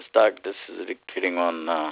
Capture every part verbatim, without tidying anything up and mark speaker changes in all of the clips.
Speaker 1: start. This is dictating on uh,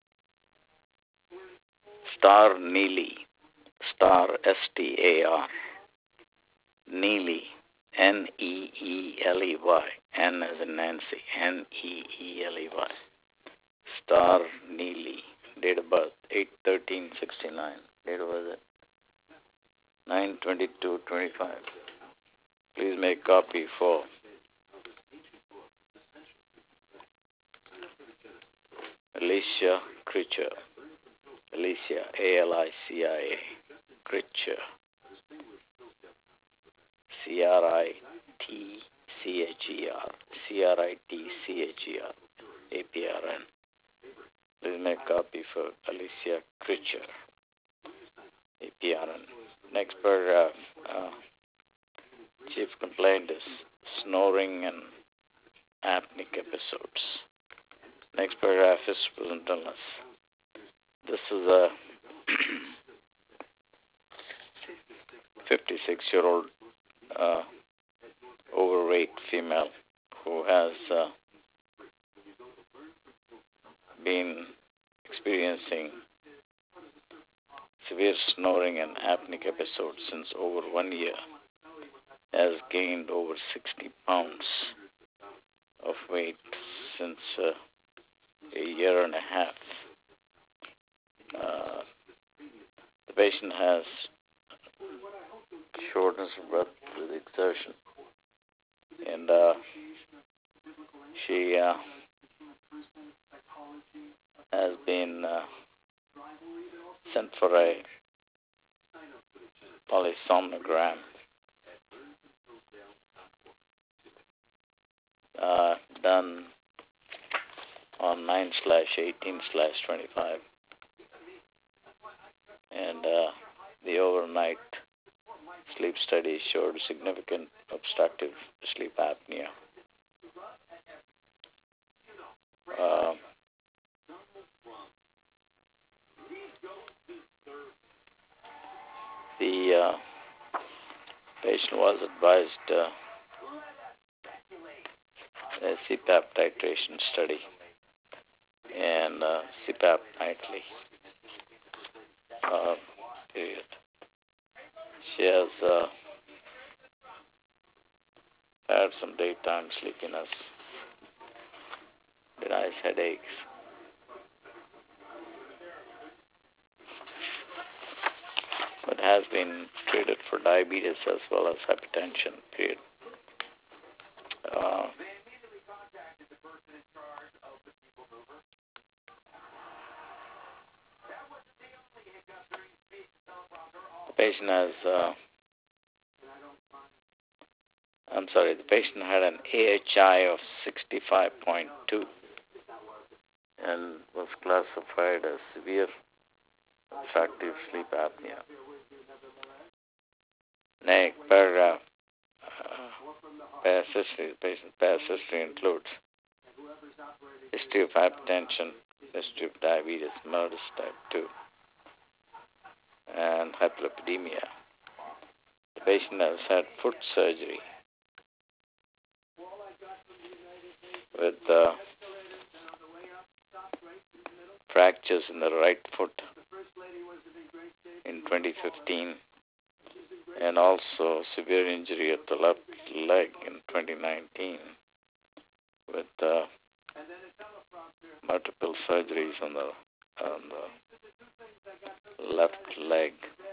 Speaker 1: Star Neely. Star S T A R. Neely. N E E L E Y. N as in Nancy. N E E L E Y. Star Neely. Date of birth eight thirteen sixty-nine. Date of birth nine twenty-two twenty-five. Please make copy for Alicia Critcher. Alicia, A L I C I A. Critcher. C R I T C H E R. C R I T C H E R. A P R N. Please make copy for Alicia Critcher. A P R N. Next paragraph. Uh, chief complaint is snoring and apneic episodes. Next paragraph is present illness. This is a fifty-six-year-old uh, overweight female who has uh, been experiencing severe snoring and apneic episodes since over one year, has gained over sixty pounds of weight since uh, a year and a half. Uh, the patient has shortness of breath with exertion, and uh, she uh, has been uh, sent for a polysomnogram uh, done on nine slash eighteen slash twenty-five, and uh, the overnight sleep study showed significant obstructive sleep apnea. Uh, the uh, patient was advised uh, a C PAP titration study and uh, C PAP nightly uh, period. She has uh, had some daytime sleepiness, denies headaches, but has been treated for diabetes as well as hypertension, period. Uh, the patient has, uh, I'm sorry, the patient had an A H I of sixty-five point two and was classified as severe obstructive sleep apnea. Next paragraph. Uh, past history. The patient's past history includes history of hypertension, history of diabetes, mellitus type two, and hyperlipidemia. The patient has had foot surgery with uh, fractures in the right foot in twenty fifteen, and also severe injury at the left leg in twenty nineteen with uh, multiple surgeries on the on the left leg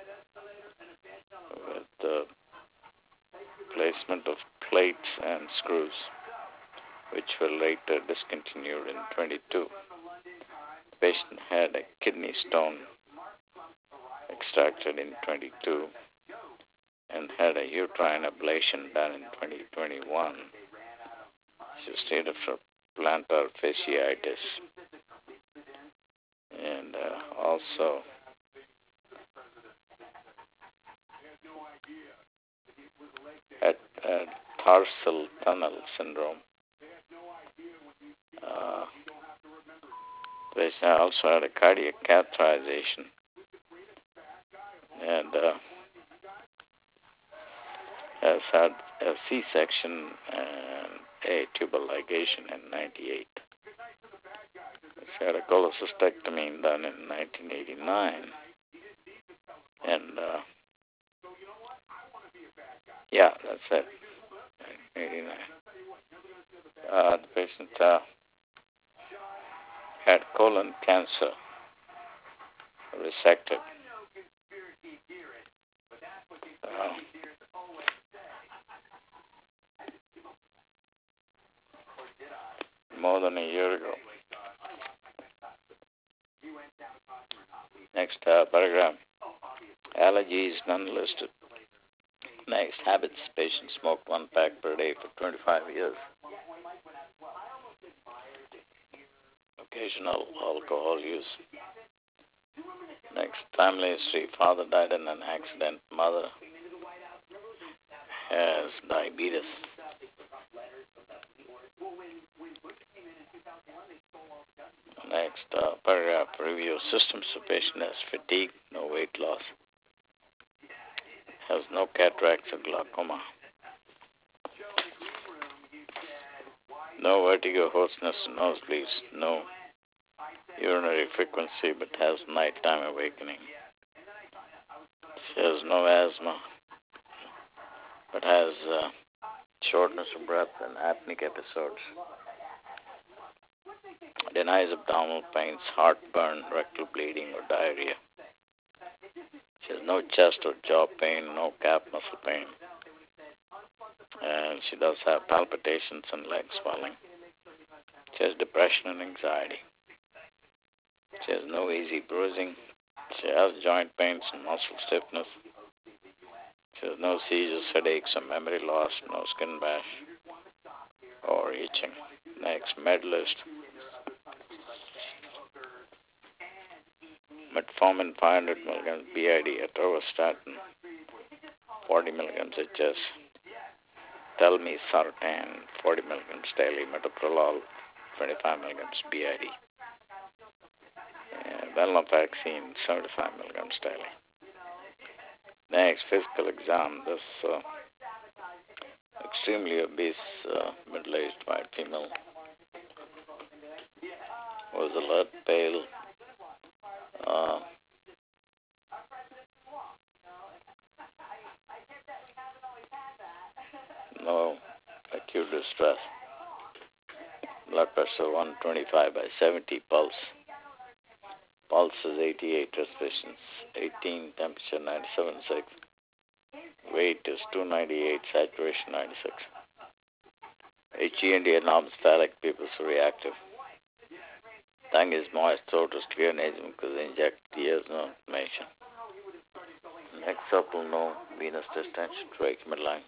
Speaker 1: with the placement of plates and screws, which were later discontinued in twenty-two. The patient had a kidney stone extracted in twenty-two and had a uterine ablation done in twenty twenty-one. She was treated for plantar fasciitis and uh, also had, had tarsal tunnel syndrome. Uh, the patient also had a cardiac catheterization and uh, has had a C-section and a tubal ligation in ninety-eight. She had a cholecystectomy done in nineteen eighty-nine. And, uh, yeah, that's it. eighty-nine. Uh, the patient uh, had colon cancer resected. Uh, more than a year ago. Next uh, paragraph. Allergies none listed. Next, habits. Patient smoked one pack per day for twenty-five years. Occasional alcohol use. Next, family history. Father died in an accident. Mother has diabetes. Next, uh, paragraph review. Systems of patient has fatigue, no weight loss. Has no cataracts or glaucoma. No vertigo, hoarseness, nosebleeds. No urinary frequency, but has nighttime awakening. She has no asthma, but has uh, shortness of breath and apneic episodes. Denies abdominal pains, heartburn, rectal bleeding, or diarrhea. She has no chest or jaw pain, no calf muscle pain. And she does have palpitations and leg swelling. She has depression and anxiety. She has no easy bruising. She has joint pains and muscle stiffness. She has no seizures, headaches, or memory loss, no skin rash or itching. Next, med list. Metformin five hundred milligrams B I D, atorvastatin forty milligrams H S, telmisartan forty milligrams daily, metoprolol twenty-five milligrams B I D, and venlafaxine seventy-five milligrams daily. Next, physical exam. This uh, extremely obese uh, middle-aged white female was alert, pale, uh, no acute distress. Blood pressure one twenty-five by seventy, pulse. Pulse is eighty-eight, respirations eighteen, temperature ninety-seven point six. Weight is two ninety-eight, saturation ninety-six. H E N D anormophthalmic, pupils reactive. Tongue is moist, throat is clear, nasal because inject ears, no inflammation. Neck supple, no venous distension, trach midline.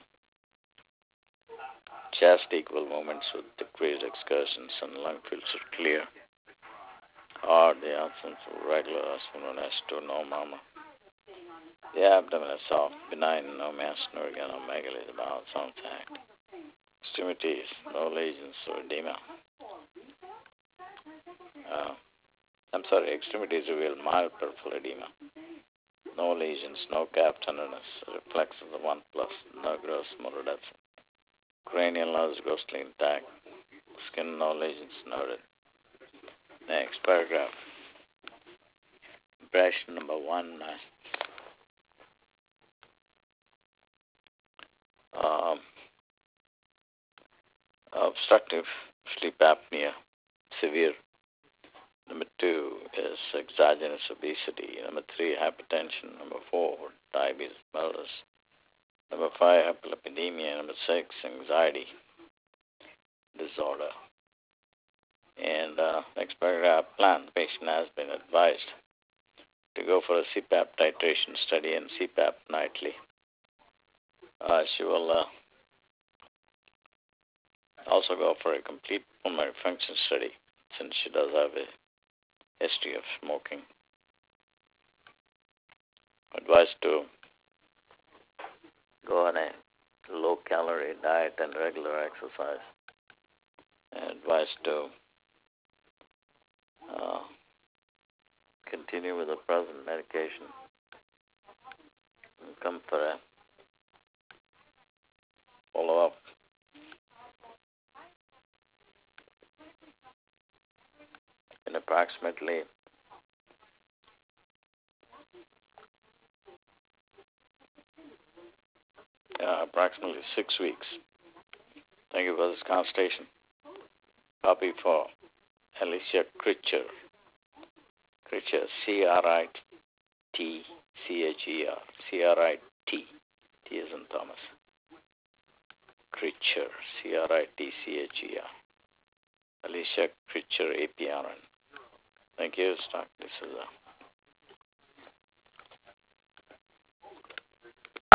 Speaker 1: Chest equal movements with decreased excursions and lung filter clear. Or the absence of regular aspirin S two, no mama. The abdomen is soft, benign, no mass, no organomegaly, the bowel sound intact. Extremities, no lesions or edema. Uh, I'm sorry, extremities reveal mild peripheral edema. No lesions, no calf tenderness, reflex of the one plus, no gross motor deficit. Cranial nerves ghostly intact. Skin, no lesions noted. Next paragraph. Impression number one. Uh, um, obstructive sleep apnea, severe. Number two is exogenous obesity. Number three, hypertension. Number four, diabetes mellitus. Number five, hyperlipidemia. Number six, anxiety disorder. And uh, next paragraph, plan. The patient has been advised to go for a C PAP titration study and C PAP nightly. Uh, she will uh, also go for a complete pulmonary function study since she does have a history of smoking. Advised to go on a low-calorie diet and regular exercise. And advised to uh, continue with the present medication and come for a follow-up. In a approximately uh, approximately six weeks. Thank you for this conversation. Copy for Alicia Critcher. Critcher, C R I T C H E R. C R I T. T as in Thomas. Critcher, C R I T C H E R. Alicia Critcher, A P R N. Thank you, Doctor D'Souza.